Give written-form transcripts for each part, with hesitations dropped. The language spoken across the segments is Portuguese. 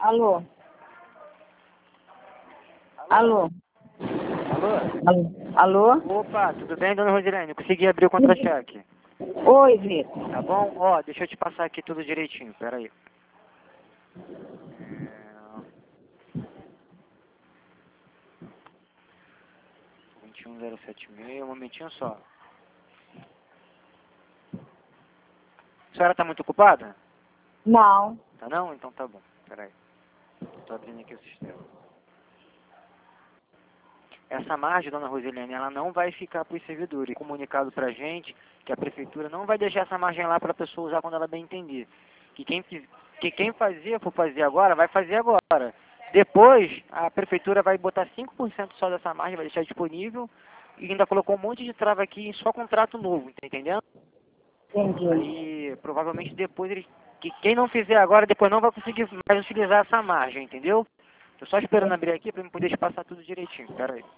Alô? Alô? Alô? Alô? Opa, tudo bem, dona Rosilene? Consegui abrir o contra-cheque. Oi, Vitor. Tá bom? Ó, deixa eu te passar aqui tudo direitinho, pera aí. 21076, um momentinho só. A senhora tá muito ocupada? Não. Tá não? Então tá bom, pera aí. Tô abrindo aqui o sistema. Essa margem, dona Rosilene, ela não vai ficar para os servidores. Comunicado pra gente que a prefeitura não vai deixar essa margem lá para a pessoa usar quando ela bem entender. Que quem fazia, for fazer agora, vai fazer agora. Depois, a prefeitura vai botar 5% só dessa margem, vai deixar disponível. E ainda colocou um monte de trava aqui em só contrato novo, tá entendendo? Entendi. Aí, provavelmente depois, que quem não fizer agora, depois não vai conseguir mais utilizar essa margem, entendeu? Tô só esperando abrir aqui para eu poder te passar tudo direitinho. Pera aí.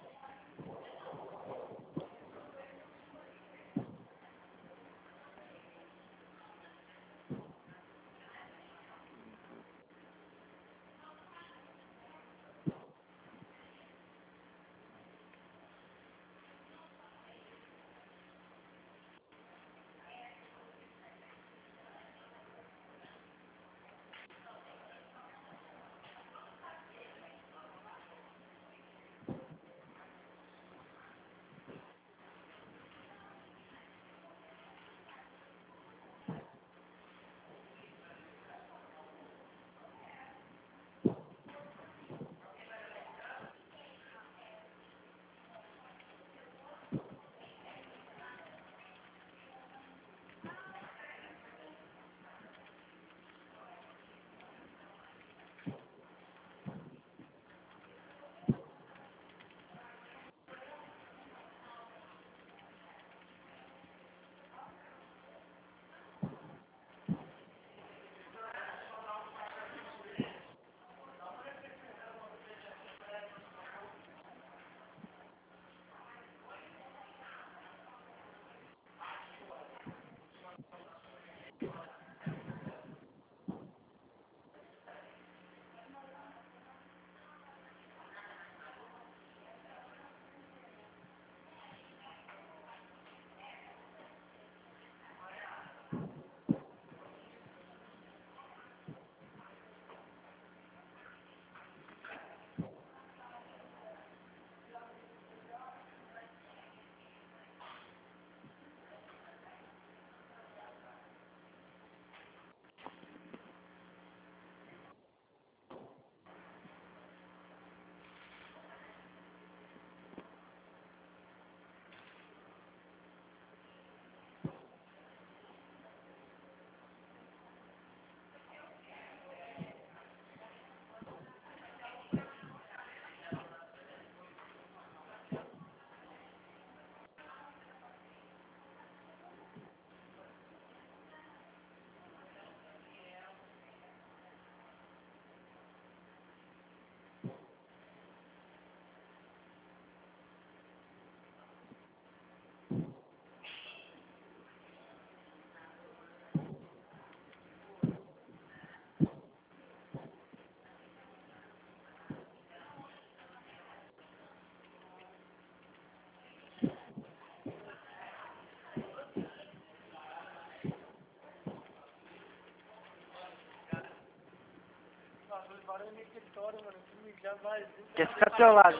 Quer ficar do seu lado?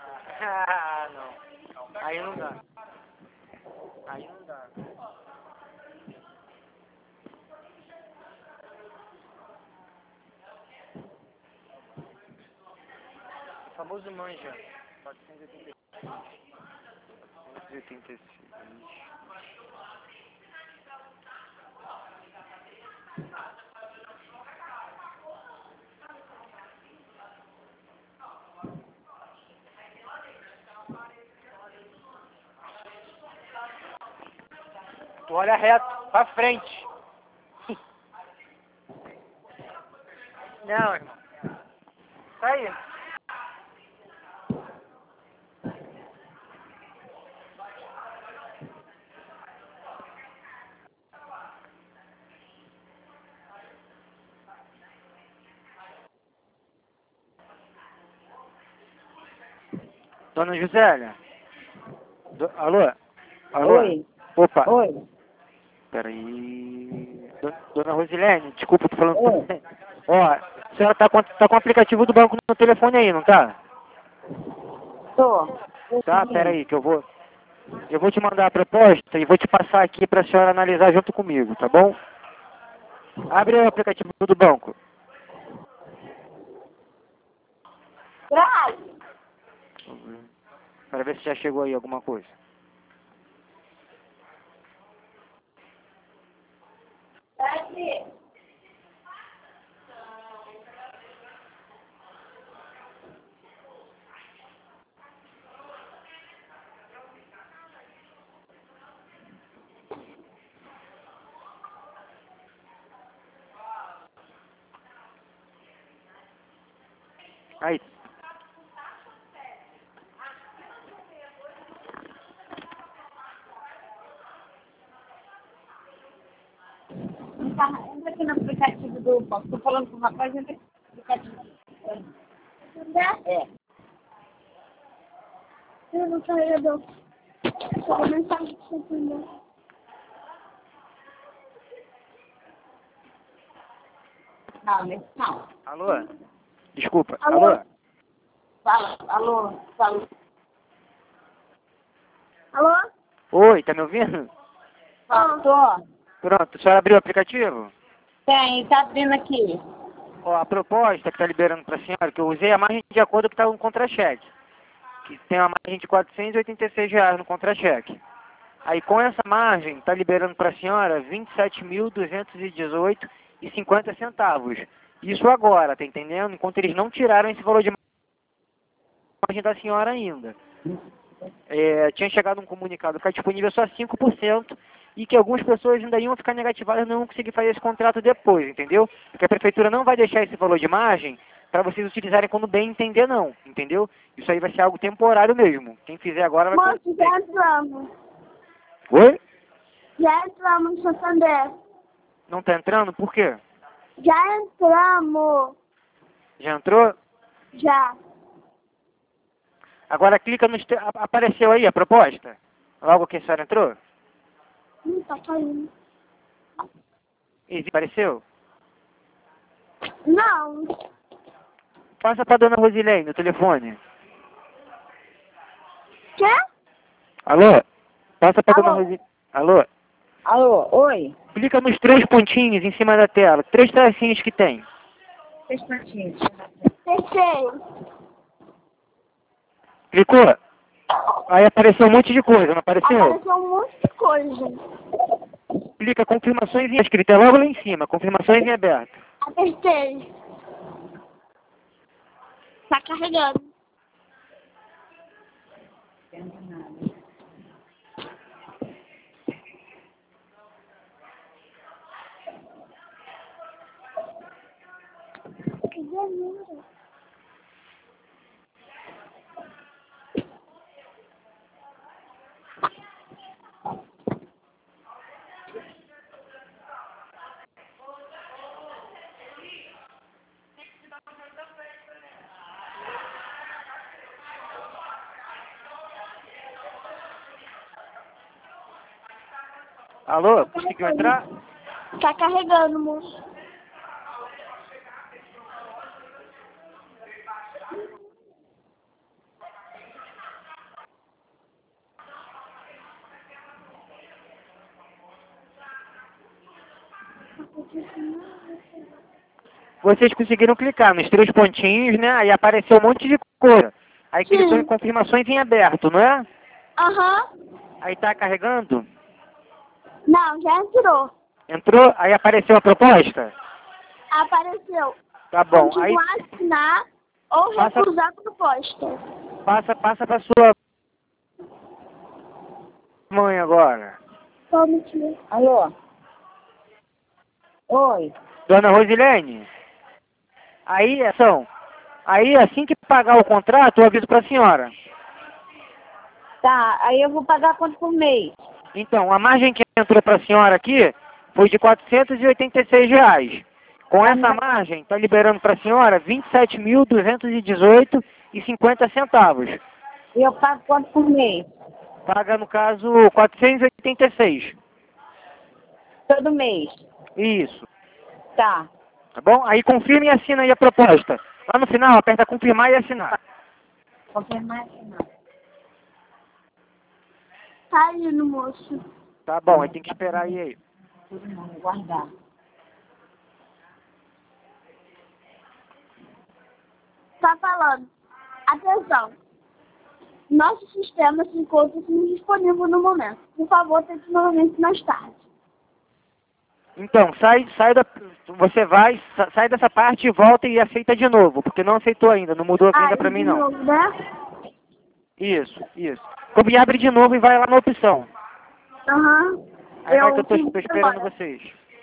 Ah, não. Aí não dá. Aí não dá. O famoso manja. 486. Tu olha reto, pra frente. Não, irmão. Tá aí. Dona Josélia? Alô? Alô? Oi. Opa, Oi. peraí. Dona Rosilene, desculpa, tô falando com Oi. você. Ó, a senhora tá com o aplicativo do banco no telefone aí, não tá? Tô. Tá, peraí, que eu vou te mandar a proposta e vou te passar aqui pra senhora analisar junto comigo, tá bom? Abre o aplicativo do banco. Traz. Para ver se já chegou aí alguma coisa. Aí. Entra aqui no aplicativo do banco. Tô falando com o rapaz, entra aqui no aplicativo. É. Eu não carregador. Só vou mensagem pra você entender. Não. Alô? Desculpa. Alô? Alô? Fala. Alô. Fala. Alô? Oi, tá me ouvindo? Tô. Pronto, a senhora abriu o aplicativo? Tem. Tá abrindo aqui. Ó, a proposta que tá liberando pra senhora, que eu usei a margem de acordo que tá no contra-cheque. Que tem uma margem de R$ 486 no contra-cheque. Aí com essa margem, tá liberando pra senhora R$ 27.218,50. Isso agora, tá entendendo? Enquanto eles não tiraram esse valor de margem da senhora ainda. Tinha chegado um comunicado que é disponível só 5% e que algumas pessoas ainda iam ficar negativadas e não iam conseguir fazer esse contrato depois, entendeu? Porque a prefeitura não vai deixar esse valor de margem para vocês utilizarem quando bem entender não, entendeu? Isso aí vai ser algo temporário mesmo. Quem fizer agora vai... Moço, já entramos. Oi? Já entramos no Santander. Não tá entrando? Por quê? Já entramos. Já entrou? Já. Agora clica no... Apareceu aí a proposta? Logo que a senhora entrou? Tá caindo. Apareceu? Não. Passa pra dona Rosilene no telefone. Quê? Alô? Passa pra dona Alô? Rosilene. Alô? Alô. Oi. Clica nos 3 pontinhos em cima da tela. 3 tracinhos que tem. 3 pontinhos. Terceiro. Clicou? Aí apareceu um monte de coisa, não apareceu? Apareceu um monte de coisa. Clica confirmações em escrita, é logo lá em cima. Confirmações em aberto. Apertei. Tá carregando. Que delícia. Alô? Conseguiu entrar? Tá carregando, moço. Vocês conseguiram clicar nos 3 pontinhos, né? Aí apareceu um monte de coisa. Aí clicou Sim. em confirmações em aberto, não é? Aham. Aí tá carregando? Não, já entrou. Entrou? Aí apareceu a proposta? Apareceu. Tá bom. Aí Continuar a assinar ou Passa- recusar a proposta. passa pra sua mãe agora. Só mentira. Alô. Oi. Dona Rosilene? Aí, assim que pagar o contrato, eu aviso pra senhora. Tá. Aí eu vou pagar quanto por mês? Então, a margem que entrou pra senhora aqui foi de R$ 486. Com essa margem, tá liberando pra senhora R$ 27.218,50. E eu pago quanto por mês? Paga, no caso, 486. Todo mês. Isso. Tá. Tá bom? Aí confirma e assina aí a proposta. Lá no final, aperta confirmar e assinar. Confirmar aqui não. Tá indo, moço. Tá bom, aí tem que esperar aí. Tudo não, guardar. Tá falando. Atenção. Nosso sistema se encontra indisponível no momento. Por favor, tente novamente mais tarde. Então, sai dessa parte e volta e aceita de novo, porque não aceitou ainda, não mudou aqui ainda pra mim de não. novo, né? Isso. E abre de novo e vai lá na opção. Aham. Aí vai que eu tô fiz esperando agora. vocês.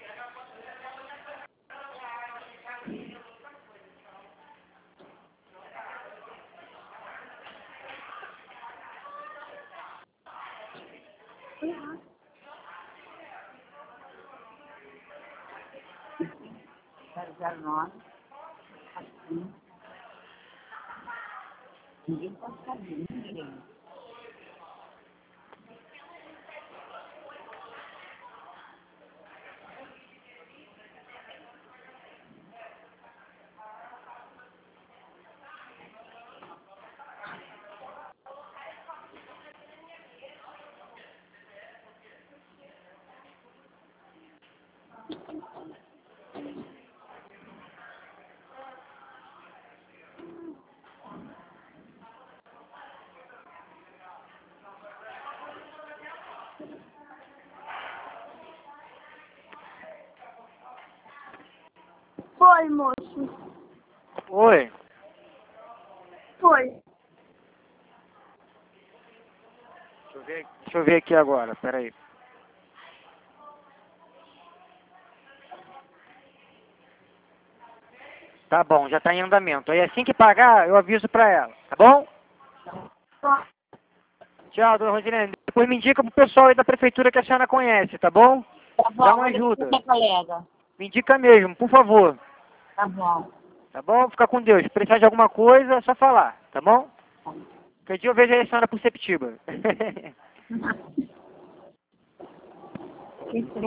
Zero nove. Assim. Ninguém pode saber, ninguém. Foi, moço. Oi. Foi. Deixa eu ver aqui agora, peraí. Tá bom, já tá em andamento. Aí assim que pagar, eu aviso pra ela, tá bom? Tchau, dona Rosilene. Depois me indica pro pessoal aí da prefeitura que a senhora conhece, tá bom? Tá bom, Dá uma vou ligar ajuda. pro meu colega. Me indica mesmo, por favor. Tá bom. Tá bom? Fica com Deus. Se precisar de alguma coisa, é só falar, tá bom? Qualquer dia eu vejo aí a senhora por Sepetiba. Que